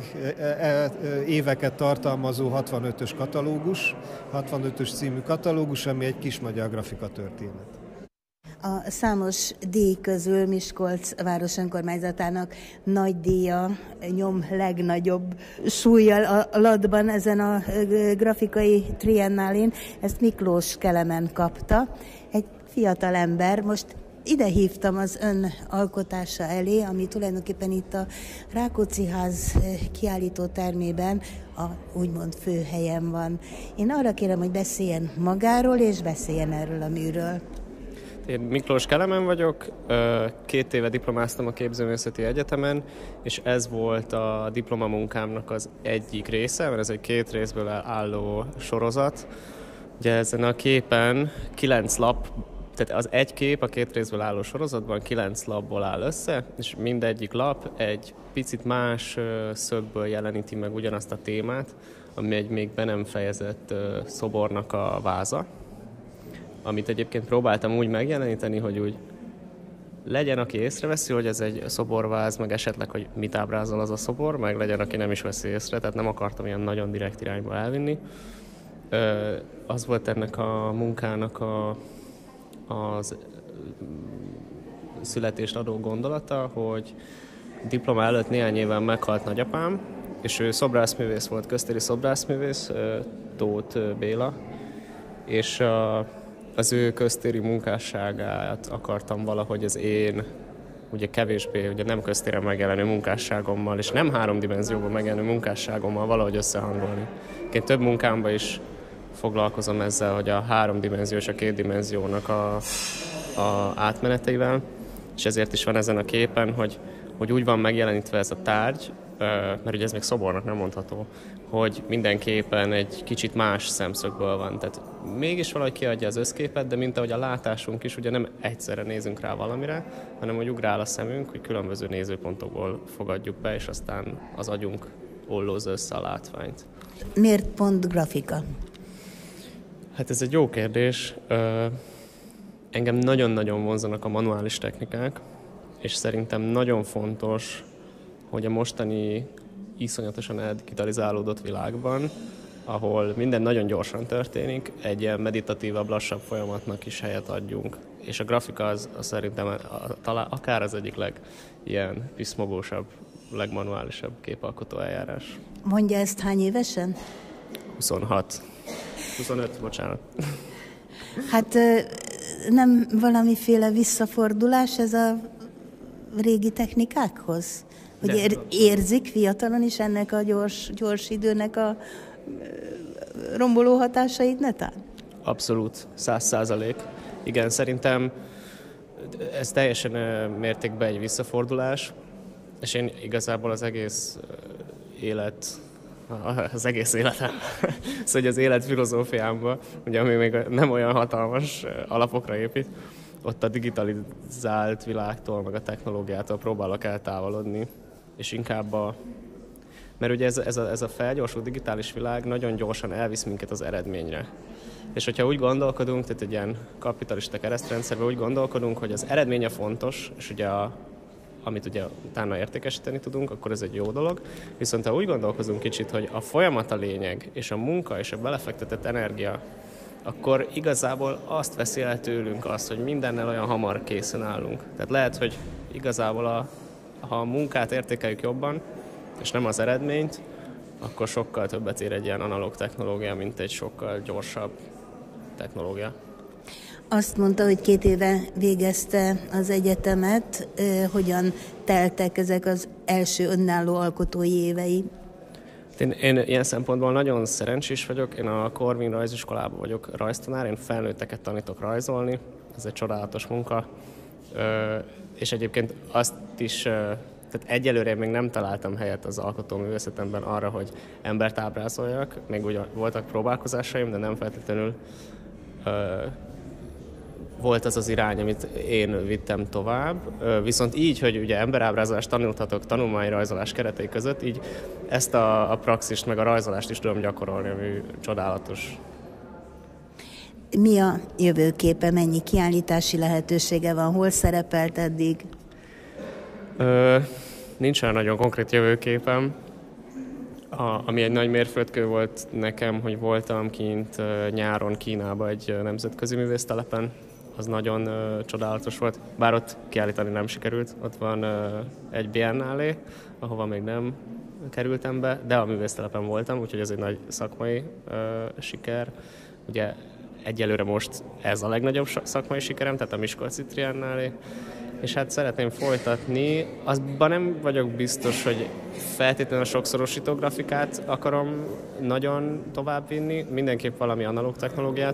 éveket tartalmazó 65-ös katalógus, 65-ös című katalógus, ami egy kis magyar grafika történet. A számos díj közül Miskolc város önkormányzatának nagy díja, nyom legnagyobb súllyal a latban ezen a grafikai triennálén, ezt Miklós Kelemen kapta. Egy fiatal ember, most ide hívtam az ön alkotása elé, ami tulajdonképpen itt a Rákóczi-ház kiállító termében a úgymond főhelyen van. Én arra kérem, hogy beszéljen magáról, és beszéljen erről a műről. Én Miklós Kelemen vagyok, 2 éve diplomáztam a Képzőművészeti Egyetemen, és ez volt a diplomamunkámnak az egyik része, mert ez egy 2 részből álló sorozat. Ugye ezen a képen 9 lap, tehát az egy kép a 2 részből álló sorozatban 9 lapból áll össze, és mindegyik lap egy picit más szögből jeleníti meg ugyanazt a témát, ami egy még be nem fejezett szobornak a váza, amit egyébként próbáltam úgy megjeleníteni, hogy úgy legyen, aki észreveszi, hogy ez egy szoborváz, meg esetleg, hogy mit ábrázol az a szobor, meg legyen, aki nem is veszi észre, tehát nem akartam ilyen nagyon direkt irányba elvinni. Az volt ennek a munkának az születést adó gondolata, hogy diploma előtt néhány évvel meghalt nagyapám, és ő szobrászművész volt, köztéri szobrászművész, Tóth Béla, és az ő köztéri munkásságát akartam valahogy az én ugye kevésbé, ugye nem köztéren megjelenő munkásságommal, és nem 3 dimenzióban megjelenő munkásságommal valahogy összehangolni. Én több munkámban is foglalkozom ezzel, hogy a 3 dimenzió és a 2 dimenziónak a átmeneteivel, és ezért is van ezen a képen, hogy úgy van megjelenítve ez a tárgy, mert ugye ez még szobornak nem mondható, hogy mindenképpen egy kicsit más szemszögből van. Tehát mégis valahogy kiadja az összképet, de mint ahogy a látásunk is, ugye nem egyszerre nézünk rá valamire, hanem hogy ugrál a szemünk, hogy különböző nézőpontokból fogadjuk be, és aztán az agyunk ollózza össze a látványt. Miért pont grafika? Hát ez egy jó kérdés. Engem nagyon-nagyon vonzanak a manuális technikák, és szerintem nagyon fontos, hogy a mostani iszonyatosan eldigitalizálódott világban, ahol minden nagyon gyorsan történik, egy ilyen meditatívabb, lassabb folyamatnak is helyet adjunk. És a grafika az szerintem talán akár az egyik ilyen piszmogósabb, legmanuálisabb képalkotó eljárás. Mondja ezt hány évesen? 25, bocsánat. Hát nem valamiféle visszafordulás ez a régi technikákhoz? Hogy érzik fiatalon is ennek a gyors időnek a romboló hatásait netán? Abszolút, 100%. Igen, szerintem ez teljesen mértékben egy visszafordulás, és én igazából az egész életem, szóval az élet filozófiámban, ugye ami még nem olyan hatalmas alapokra épít, ott a digitalizált világtól, meg a technológiától próbálok eltávolodni, és inkább mert ugye ez a felgyorsult digitális világ nagyon gyorsan elvisz minket az eredményre. És hogyha úgy gondolkodunk, tehát egy ilyen kapitalista keresztrendszerben úgy gondolkodunk, hogy az eredménye fontos, és ugye amit ugye utána értékesíteni tudunk, akkor ez egy jó dolog. Viszont ha úgy gondolkozunk kicsit, hogy a folyamat a lényeg, és a munka és a belefektetett energia, akkor igazából azt veszi el tőlünk azt, hogy mindennel olyan hamar készen állunk. Tehát lehet, hogy igazából ha a munkát értékeljük jobban, és nem az eredményt, akkor sokkal többet ér egy ilyen analóg technológia, mint egy sokkal gyorsabb technológia. Azt mondta, hogy 2 éve végezte az egyetemet. Hogyan teltek ezek az első önálló alkotói évei? Én ilyen szempontból nagyon szerencsés vagyok. Én a Corvin rajziskolában vagyok rajztanár, én felnőtteket tanítok rajzolni. Ez egy csodálatos munka. És egyébként azt is, tehát egyelőre még nem találtam helyet az alkotóművészetemben arra, hogy embert ábrázoljak. Még ugye voltak próbálkozásaim, de nem feltétlenül volt az irány, amit én vittem tovább. Viszont így, hogy ugye emberábrázolást tanulhatok tanulmányrajzolás keretei között, így ezt a praxist meg a rajzolást is tudom gyakorolni, ami csodálatos. Mi a jövőképe, mennyi kiállítási lehetősége van, hol szerepelt eddig? Nincs olyan nagyon konkrét jövőképem. Ami egy nagy mérföldkő volt nekem, hogy voltam kint nyáron Kínában egy nemzetközi művésztelepen. Az nagyon csodálatos volt, bár ott kiállítani nem sikerült. Ott van egy biennálé, ahova még nem kerültem be, de a művésztelepen voltam, úgyhogy ez egy nagy szakmai siker. Ugye egyelőre most ez a legnagyobb szakmai sikerem, tehát a Miskolci Triennálé. És hát szeretném folytatni. Azban nem vagyok biztos, hogy feltétlenül a sokszorosító grafikát akarom nagyon továbbvinni, mindenképp valami analóg technológiát,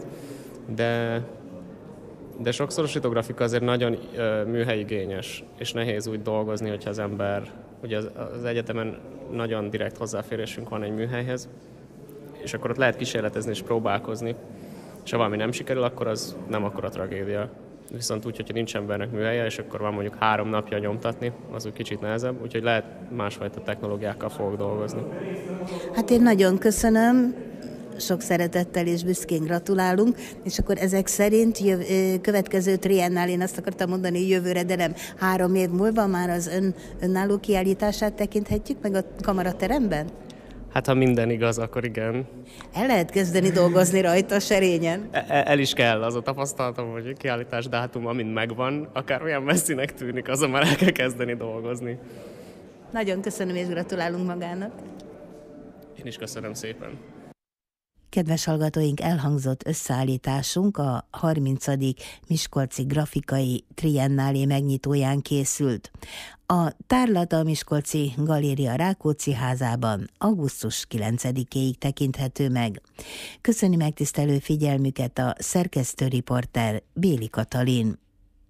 de sokszorosító grafika azért nagyon műhelyigényes, és nehéz úgy dolgozni, hogyha az ember, ugye az egyetemen nagyon direkt hozzáférésünk van egy műhelyhez, és akkor ott lehet kísérletezni és próbálkozni, és ha valami nem sikerül, akkor az nem akkora tragédia. Viszont úgy, hogyha nincs embernek műhelye, és akkor van mondjuk 3 napja nyomtatni, az úgy kicsit nehezebb, úgyhogy lehet másfajta technológiákkal fogok dolgozni. Hát én nagyon köszönöm, sok szeretettel és büszkén gratulálunk, és akkor ezek szerint következő triennálén azt akartam mondani jövőre, de nem 3 év múlva már az önálló kiállítását tekinthetjük meg a kamarateremben? Hát ha minden igaz, akkor igen. El lehet kezdeni dolgozni rajta serényen? El is kell, az a tapasztalatom, hogy a kiállítás dátum, amint megvan, akár olyan messzinek tűnik, azon már el kell kezdeni dolgozni. Nagyon köszönöm és gratulálunk magának. Én is köszönöm szépen. Kedves hallgatóink, elhangzott összeállításunk a 30. Miskolci Grafikai Triennálé megnyitóján készült. A tárlat a Miskolci Galéria Rákóczi házában augusztus 9-éig tekinthető meg. Köszöni megtisztelő figyelmüket a szerkesztőriporter Béli Katalin.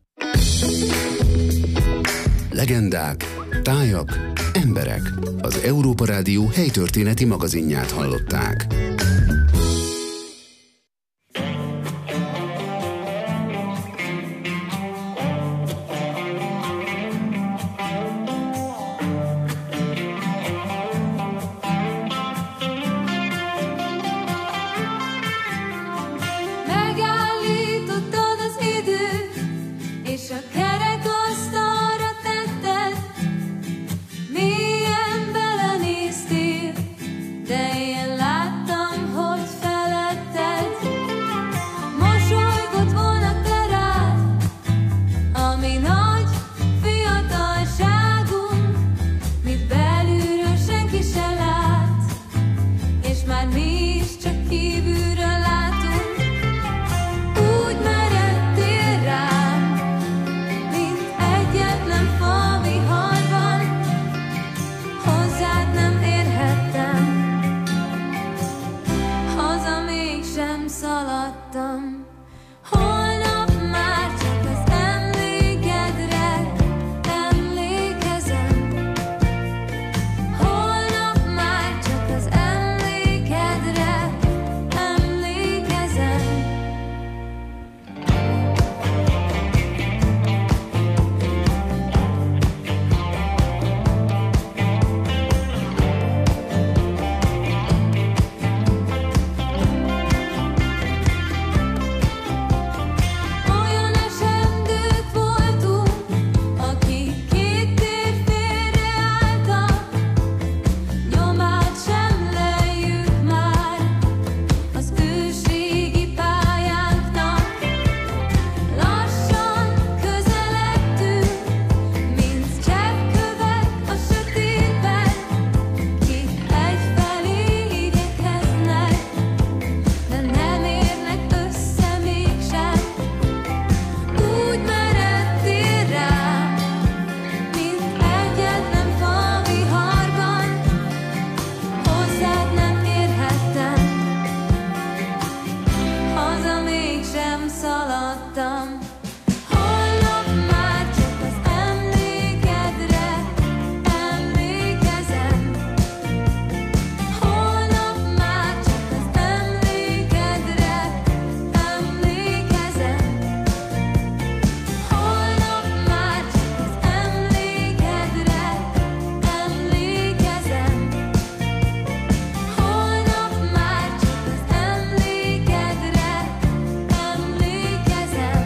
Legendák, tájak, emberek. Az Európa Rádió helytörténeti magazinját hallották. Csak kívülről látunk, úgy meredtél. sem szaladtam. Holnap már csak az emlékedre emlékezem. Holnap már csak az emlékedre emlékezem. Olyan esendők voltunk, akik két tér félre álltak, nyomát sem leljük már az ősrégi pályánknak. Lassan közeledtünk, mint cseppkövek a sötétben, kik egyfelé igyekeznek, de nem érnek össze mégsem. Úgy meredtél rám, mint egyetlen faviharban, hozzád nem érhettem, haza mégsem szaladtam. Holnap már csak az emlékedre emlékezem. Holnap már csak az emlékedre emlékezem. Holnap már csak az emlékedre emlékezem. Holnap már csak az emlékedre emlékezem.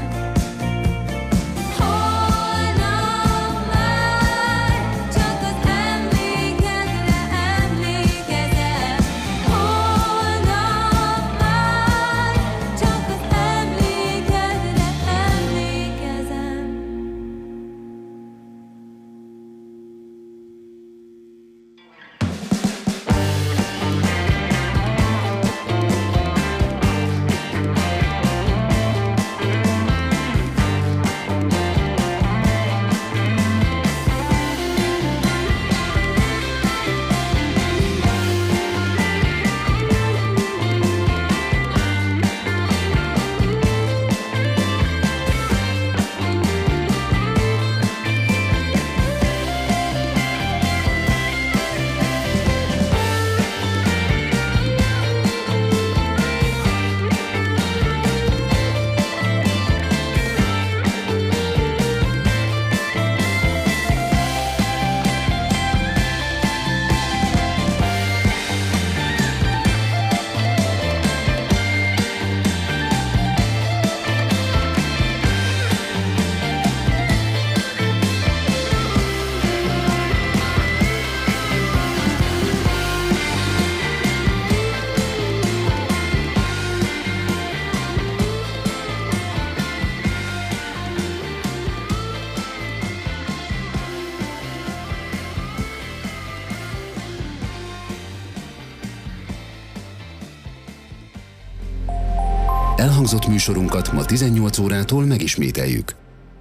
Elhangzott műsorunkat ma 18 órától megismételjük.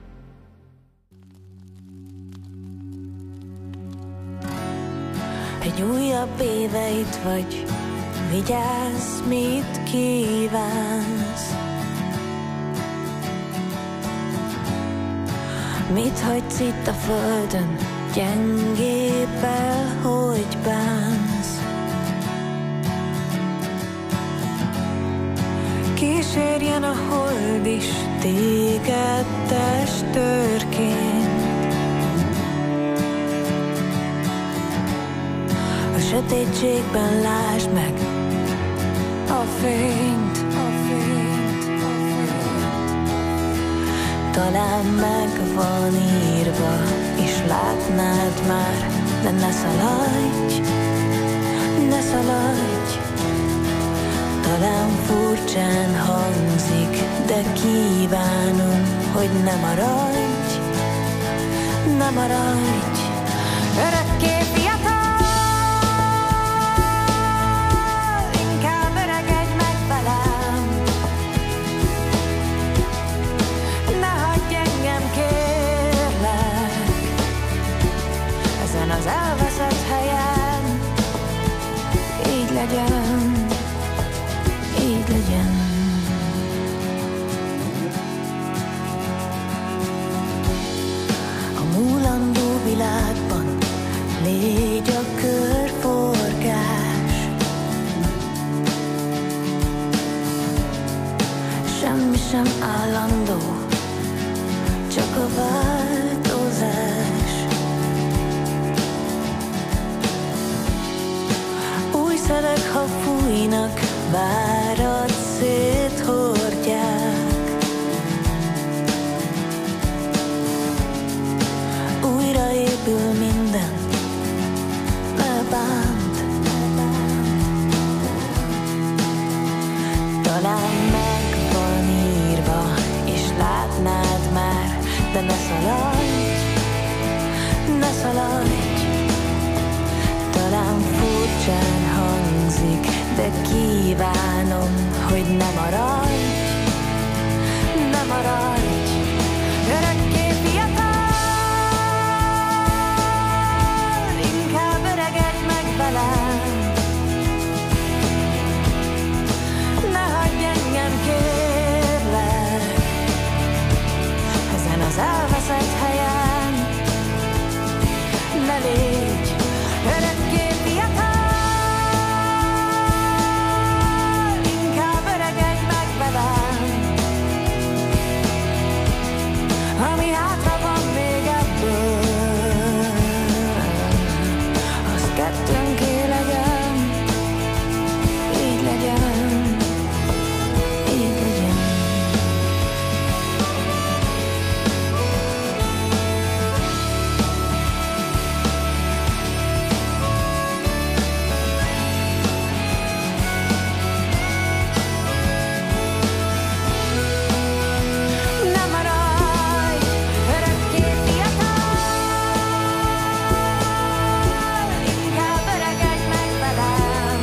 Egy újabb éve itt vagy, vigyázz, mit kívánsz. Mit hagysz itt a földön, gyengébbel, hogy bánsz. Kísérjen a hold is téged testőrként. A sötétségben lásd meg a fényt, a fényt, a fényt. Talán meg van írva, és látnád már, de ne szaladj, ne szaladj. Talán furcsán hangzik, de kívánom, hogy ne maradj, ne maradj. Örökké fiatal, inkább öregedj meg velem. Ne hagyj engem, kérlek, ezen az elveszett helyen. Így legyen, így legyen. semmi sem állandó, csak a változás. Új szelek, ha fújnak, várat széthordják. Újra épül minden, ne bánt. Talán meg van írva, és látnád már, de ne szaladj, ne szaladj. Talán furcsán hangzik, de kívánom, hogy ne maradj, ne maradj. Örökké fiatal, inkább öregedj meg velem. Ne hagyj engem, kérlek, ezen az elveszett helyen. Ne légy örökké fiatal, inkább öregedj meg velem. Ami hátra van még ebből, az kettőnké legyen. Így legyen, így legyen. Ne maradj örökké fiatal, inkább öregedj meg velem.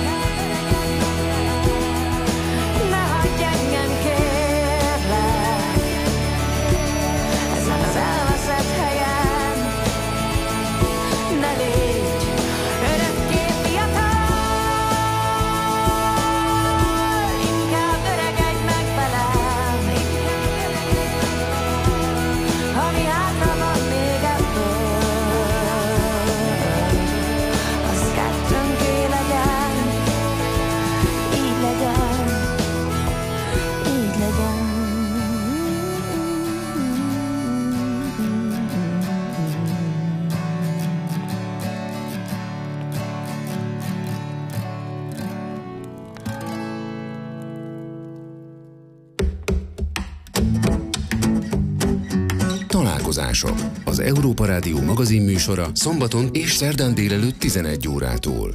Ne hagyj engem, kérlek, ezen az elveszett helyen. Ne légy örökké fiatal, inkább öregedj meg velem. Ami hátra van még ebből, az kettőnké legyen. Így legyen, így legyen. Találkozások. Az Európa Rádió magazinműsora szombaton és szerdán délelőtt 11 órától.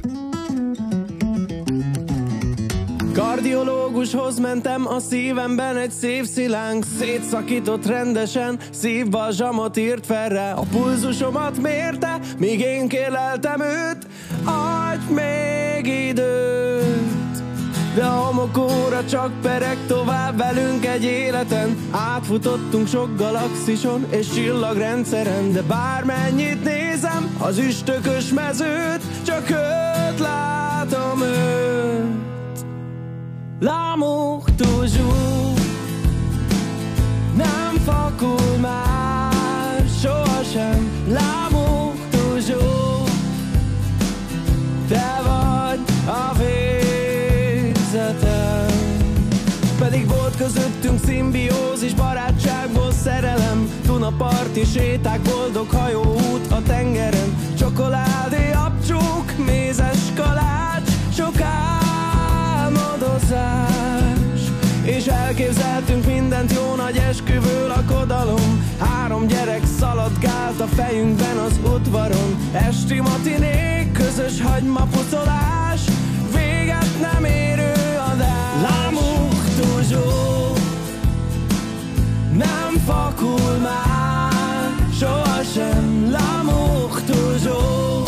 Kardiológushoz mentem, a szívemben egy szívszilánk szétszakított rendesen, szívbalzsamot írt fel rá, a pulzusomat mérte, míg én kérleltem őt, adj még időt. De a homokóra csak pereg tovább velünk egy életen, átfutottunk sok galaxison és csillagrendszeren, de bármennyit nézem az üstökös mezőt, csak őt látom, őt. L'amour toujours nem fakul már sohasem. L'amour toujours, te vagy a végzetem. Pedig volt közöttünk szimbiózis, barátságból szerelem, Dunaparti séták, boldog hajóút a tengeren, csokoládé, abcsók, mézes kalács, sok álmodozás. És elképzeltünk mindent, jó nagy esküvő lakodalom, 3 gyerek szaladgált a fejünkben az udvaron, esti matinék, közös hagymapucolás, véget nem érő adás. L'amour toujours nem fakul már sohasem. L'amour toujours,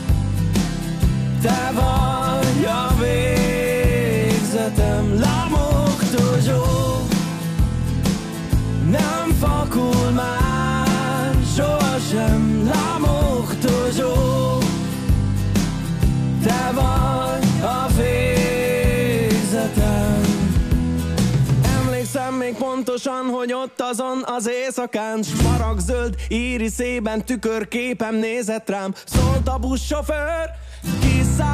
te vagy a végzetem. L'amour toujours nem fakul már sohasem. L'amour toujours, te vagy a végzetem. Emlékszem még pontosan, hogy ott azon az éjszakán, smaragdzöld íriszében tükörképem nézett rám. Szólt a buszsofőr,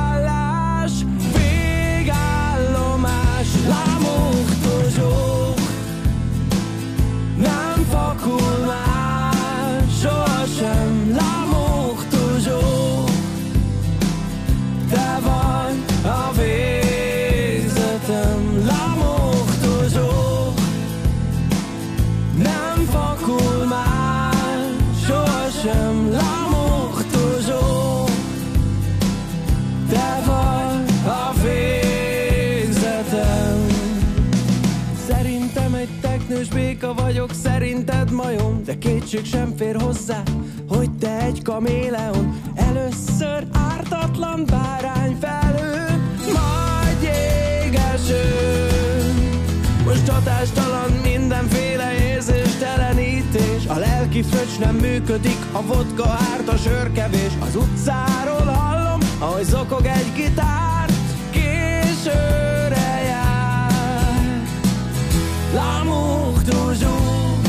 kiszállás, végállomás. L'amour toujours Drága vagyok szerinted majom, de kétség sem fér hozzá, hogy te egy kaméleon. Először ártatlan bárány felül, majd jégeső. Most hatástalan mindenféle érzéstelenítés. A lelki fröccs nem működik, a vodka árt, a sörkevés. Az utcáról hallom, ahogy zokog egy gitár, későre jár. L'amour toujours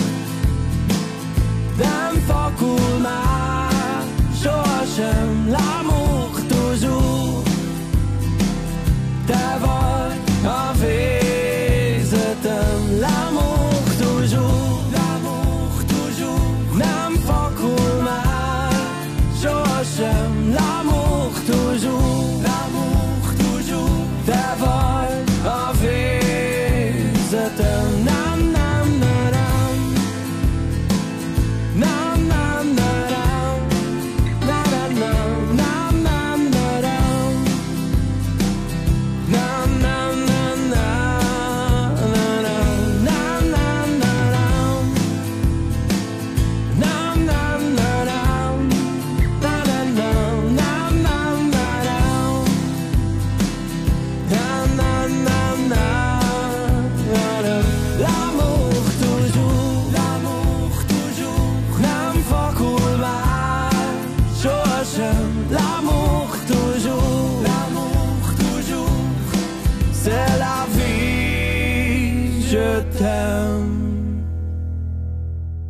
nem fakul már sohasem. L'amour toujours, te vagy a végzetem. L'amour toujours, l'amour toujours nem fakul már sohasem. L'amour toujours, l'amour toujours, te vagy a végzetem. Nem, nem, nem, nem, nem, nem, l'amour toujours, l'amour toujours, c'est la vie, je t'aime.